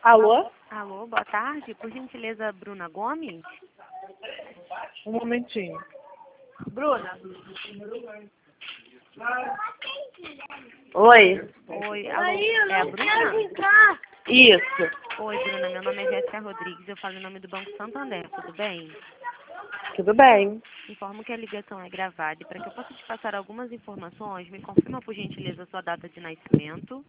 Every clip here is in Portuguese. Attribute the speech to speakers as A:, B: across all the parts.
A: Alô?
B: Alô, boa tarde. Por gentileza, Bruna Gomes?
A: Um momentinho. Bruna? Oi.
B: Oi, alô, é a Bruna?
A: Isso.
B: Oi, Bruna, meu nome é Jéssica Rodrigues, eu falo em nome do Banco Santander, tudo bem?
A: Tudo bem.
B: Informo que a ligação é gravada e para que eu possa te passar algumas informações, me confirma por gentileza a sua data de nascimento,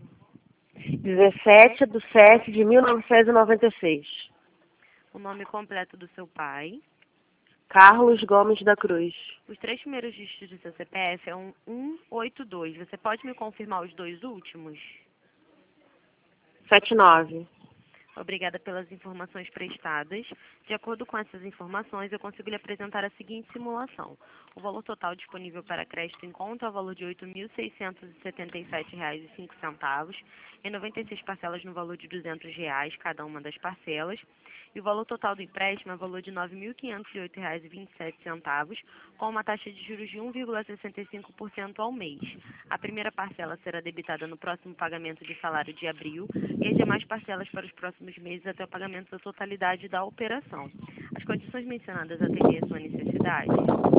A: 17/7/1996.
B: o nome completo do seu pai,
A: Carlos Gomes da Cruz.
B: os 3 primeiros dígitos do seu CPF é um 182. Você pode me confirmar os 2 últimos?
A: 79.
B: Obrigada pelas informações prestadas. De acordo com essas informações, eu consigo lhe apresentar a seguinte simulação. O valor total disponível para crédito em conta é o valor de R$ 8.677,05, em 96 parcelas no valor de R$ 200, cada uma das parcelas. E o valor total do empréstimo é o valor de R$ 9.508,27, com uma taxa de juros de 1,65% ao mês. A primeira parcela será debitada no próximo pagamento de salário de abril e as demais parcelas para os próximos meses até o pagamento da totalidade da operação. As condições mencionadas atendem à sua necessidade?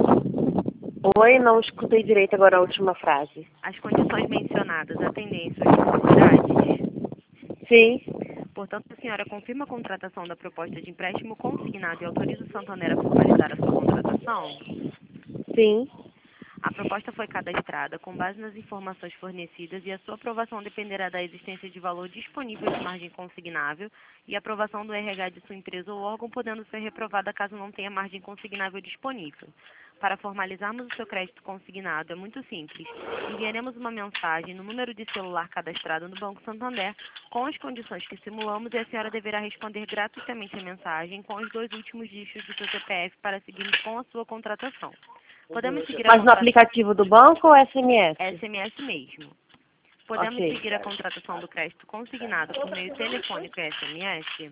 A: Oi, não escutei direito agora a última frase.
B: As condições mencionadas atendem às suas necessidades?
A: Sim.
B: Portanto, a senhora confirma a contratação da proposta de empréstimo consignado e autoriza o Santander a formalizar a sua contratação?
A: Sim.
B: A proposta foi cadastrada com base nas informações fornecidas e a sua aprovação dependerá da existência de valor disponível de margem consignável e a aprovação do RH de sua empresa ou órgão, podendo ser reprovada caso não tenha margem consignável disponível. Para formalizarmos o seu crédito consignado é muito simples. Enviaremos uma mensagem no número de celular cadastrado no Banco Santander com as condições que simulamos e a senhora deverá responder gratuitamente a mensagem com os 2 últimos dígitos do seu CPF para seguirmos com a sua contratação. Podemos seguir a
A: Mas no aplicativo do banco ou SMS?
B: SMS mesmo. Podemos
A: Ok.
B: seguir a contratação do crédito consignado por meio telefônico e SMS?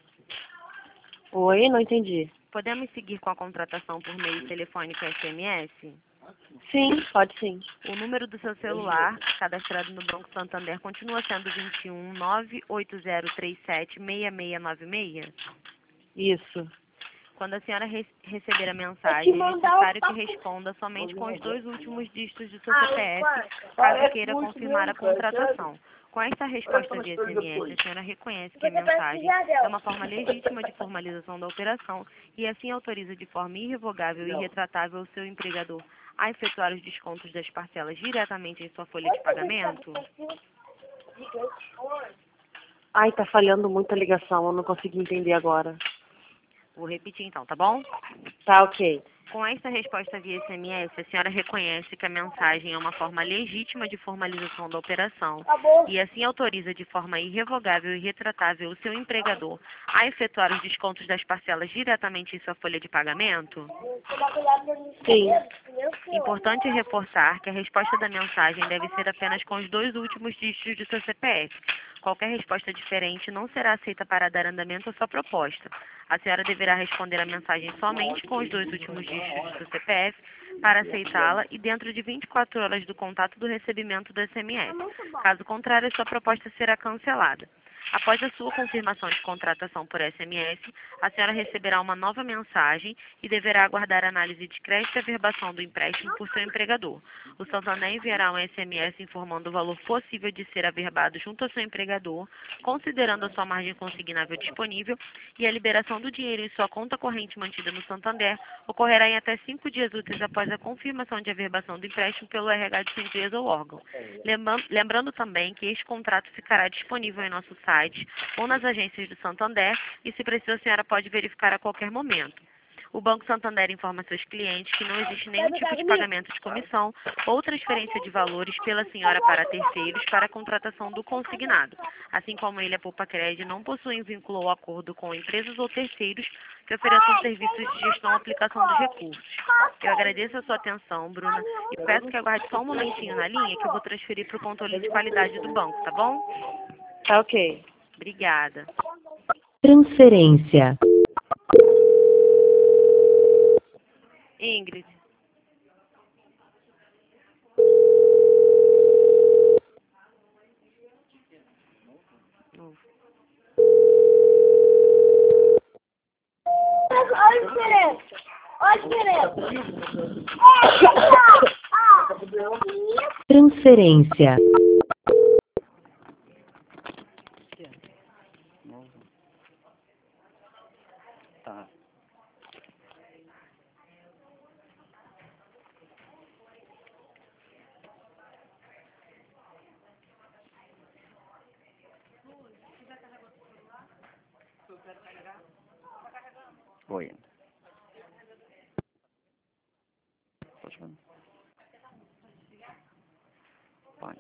A: Oi, não entendi.
B: Podemos seguir com a contratação por meio telefônico e SMS?
A: Sim, pode sim.
B: O número do seu celular, cadastrado no Banco Santander, continua sendo 21 98037 6696?
A: Isso.
B: Quando a senhora receber a mensagem, é necessário que responda somente com os 2 últimos dígitos do seu CPF, caso queira confirmar a contratação. Com esta resposta via SMS, a senhora reconhece que a mensagem é uma forma legítima de formalização da operação e assim autoriza de forma irrevogável e irretratável o seu empregador a efetuar os descontos das parcelas diretamente em sua folha de pagamento?
A: Ai, tá falhando muito a ligação, eu não consegui entender agora.
B: Vou repetir então, tá bom?
A: Tá, ok.
B: Com esta resposta via SMS, a senhora reconhece que a mensagem é uma forma legítima de formalização da operação e assim autoriza de forma irrevogável e irretratável o seu empregador a efetuar os descontos das parcelas diretamente em sua folha de pagamento?
A: Sim.
B: Importante reforçar que a resposta da mensagem deve ser apenas com os 2 últimos dígitos do seu CPF. Qualquer resposta diferente não será aceita para dar andamento à sua proposta. A senhora deverá responder a mensagem somente com os 2 últimos dígitos do seu CPF para aceitá-la e dentro de 24 horas do contato do recebimento do SMS. Caso contrário, a sua proposta será cancelada. Após a sua confirmação de contratação por SMS, a senhora receberá uma nova mensagem e deverá aguardar a análise de crédito e averbação do empréstimo por seu empregador. O Santander enviará um SMS informando o valor possível de ser averbado junto ao seu empregador, considerando a sua margem consignável disponível, e a liberação do dinheiro em sua conta corrente mantida no Santander ocorrerá em até 5 dias úteis após a confirmação de averbação do empréstimo pelo RH de sua empresa ou órgão. Lembrando também que este contrato ficará disponível em nosso site ou nas agências do Santander e, se precisar, a senhora pode verificar a qualquer momento. O Banco Santander informa seus clientes que não existe nenhum tipo de pagamento de comissão ou transferência de valores pela senhora para terceiros para a contratação do consignado, assim como ele, a Poupa Crédito, não possuem vínculo ou acordo com empresas ou terceiros que ofereçam serviços de gestão ou aplicação dos recursos. Eu agradeço a sua atenção, Bruna, e peço que aguarde só um momentinho na linha que eu vou transferir para o controle de qualidade do banco, tá bom?
A: Tá, ok.
B: Obrigada.
C: Transferência.
B: Ingrid. Novo.
C: Transferência.
D: Tá. Oi. Pode ver. Pode.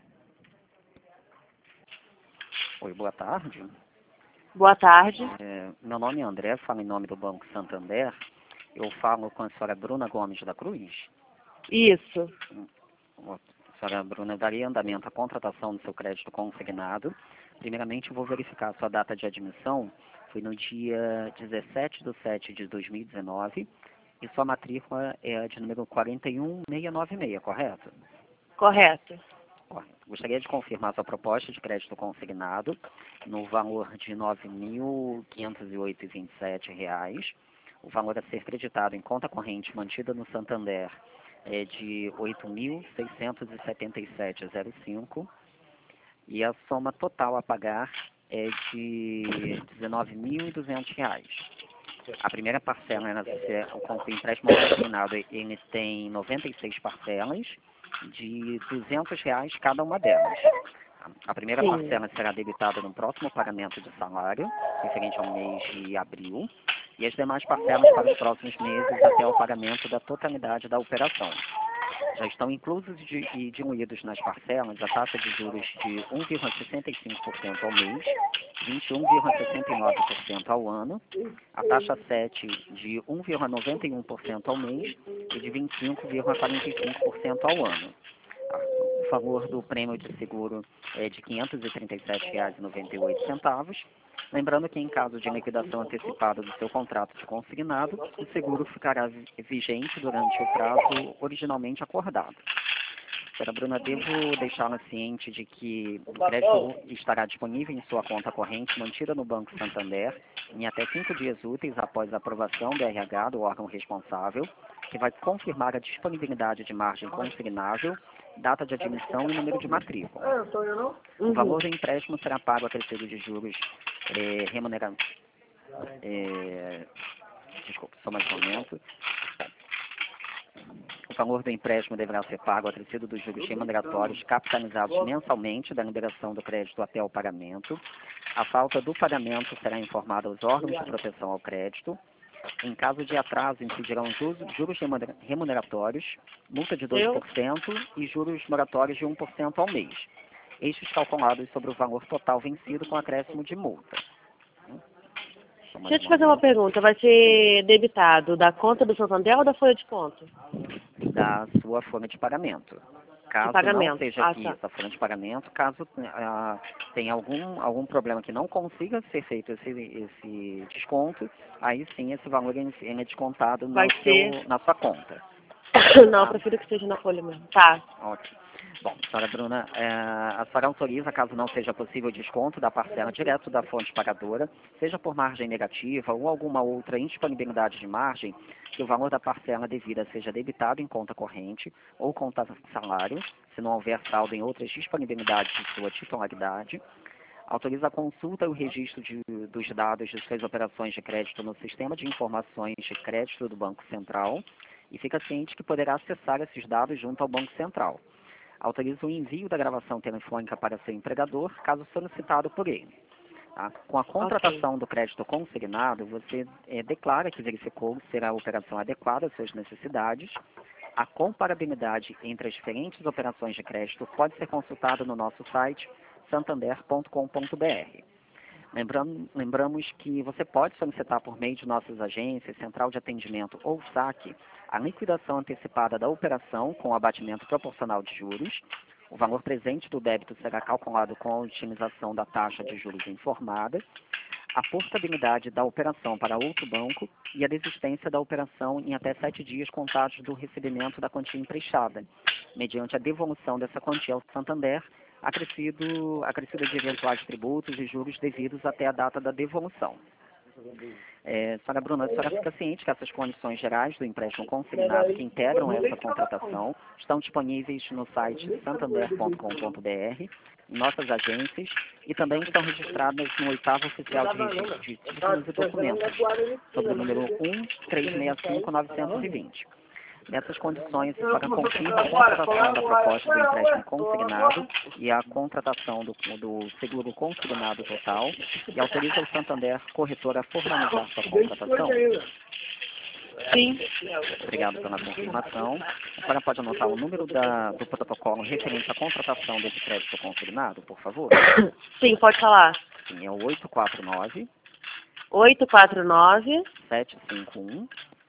D: Oi, boa tarde.
A: Boa tarde.
D: Meu nome é André, falo em nome do Banco Santander. Eu falo com a senhora Bruna Gomes da Cruz.
A: Isso.
D: A senhora Bruna, daria andamento à contratação do seu crédito consignado. Primeiramente, eu vou verificar a sua data de admissão. Foi no dia 17/7/2019 e sua matrícula é a de número 41696, correto?
A: Correto.
D: Correto. Gostaria de confirmar sua proposta de crédito consignado no valor de R$ 9.508,27. O valor a ser creditado em conta corrente mantida no Santander é de R$ 8.677,05 e a soma total a pagar é de R$ 19.200. A primeira parcela, o empréstimo consignado, ele tem 96 parcelas de R$ 200 cada uma delas. A primeira
A: Sim.
D: parcela será debitada no próximo pagamento de salário, referente ao mês de abril, e as demais parcelas para os próximos meses até o pagamento da totalidade da operação. Já estão inclusos e diluídos nas parcelas a taxa de juros de 1,65% ao mês, 21,69% ao ano, a taxa 7 de 1,91% ao mês e de 25,45% ao ano. O valor do prêmio de seguro é de R$ 537,98. Lembrando que, em caso de liquidação antecipada do seu contrato de consignado, o seguro ficará vigente durante o prazo originalmente acordado. Senhora Bruna, devo deixá-la ciente de que o crédito estará disponível em sua conta corrente mantida no Banco Santander em até 5 dias úteis após a aprovação do RH, do órgão responsável, que vai confirmar a disponibilidade de margem consignável, data de admissão e número de matrícula. O valor do empréstimo será pago acrescido de juros remuneratórios. Desculpe, só mais um momento. O valor do empréstimo deverá ser pago acrescido dos juros remuneratórios capitalizados mensalmente da liberação do crédito até o pagamento. A falta do pagamento será informada aos órgãos de proteção ao crédito. Em caso de atraso, incidirão juros remuneratórios, multa de 2% e juros moratórios de 1% ao mês. Estes calculados sobre o valor total vencido com acréscimo de multa.
A: Deixa eu te fazer uma pergunta. Vai ser debitado da conta do Santander ou da folha de conta?
D: Da sua folha de pagamento. Caso não seja aqui
A: tá.
D: essa folha de pagamento, caso tenha algum problema que não consiga ser feito esse desconto, aí sim esse valor ele é descontado na sua conta.
A: Não, eu prefiro que seja na folha mesmo. Tá.
D: Ótimo. Bom, senhora Bruna, a senhora autoriza, caso não seja possível desconto da parcela direto da fonte pagadora, seja por margem negativa ou alguma outra indisponibilidade de margem, que o valor da parcela devida seja debitado em conta corrente ou conta salário, se não houver saldo em outras disponibilidades de sua titularidade. Autoriza a consulta e o registro dos dados de suas operações de crédito no Sistema de Informações de Crédito do Banco Central e fica ciente que poderá acessar esses dados junto ao Banco Central. Autoriza o envio da gravação telefônica para seu empregador, caso solicitado por ele. Tá? Com a contratação do crédito consignado, você declara que verificou se a operação adequada às suas necessidades. A comparabilidade entre as diferentes operações de crédito pode ser consultada no nosso site santander.com.br. Lembramos que você pode solicitar por meio de nossas agências, central de atendimento ou saque, a liquidação antecipada da operação com abatimento proporcional de juros. O valor presente do débito será calculado com a utilização da taxa de juros informada, a portabilidade da operação para outro banco e a desistência da operação em até 7 dias contados do recebimento da quantia emprestada, mediante a devolução dessa quantia ao Santander, acrescida de eventuais tributos e juros devidos até a data da devolução. Senhora Bruna, a senhora fica ciente que essas condições gerais do empréstimo consignado que integram essa contratação estão disponíveis no site santander.com.br, em nossas agências, e também estão registradas no 8º Oficial de Registro de Títulos e Documentos, sob o número 1365920. Nessas condições, para confirmar a contratação da proposta do empréstimo consignado e a contratação do seguro consignado total, e autoriza o Santander Corretor a formalizar sua contratação.
A: Sim.
D: Obrigado pela confirmação. A senhora pode anotar o número do protocolo referente à contratação desse crédito consignado, por favor?
A: Sim, pode falar.
D: Sim, é o 849
A: 849
D: 751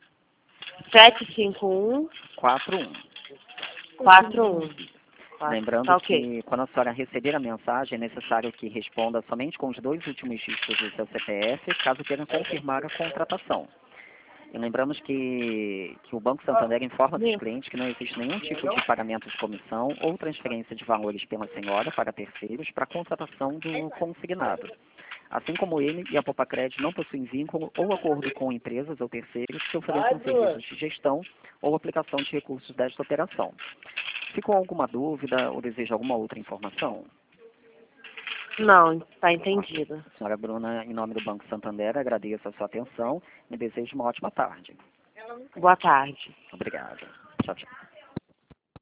A: 751
D: 41.
A: 41.
D: Lembrando
A: Tá, ok.
D: que quando a senhora receber a mensagem, é necessário que responda somente com os 2 últimos dígitos do seu CPF, caso queiram confirmar a contratação. E lembramos que o Banco Santander informa dos clientes que não existe nenhum tipo de pagamento de comissão ou transferência de valores pela senhora para terceiros para a contratação do consignado. Assim como ele e a Popacred não possuem vínculo ou acordo com empresas ou terceiros que ofereçam serviços de gestão ou aplicação de recursos desta operação. Ficou alguma dúvida ou deseja alguma outra informação?
A: Não, tá entendido.
D: Senhora Bruna, em nome do Banco Santander, agradeço a sua atenção e desejo uma ótima tarde.
A: Boa tarde.
D: Obrigado. Tchau, tchau.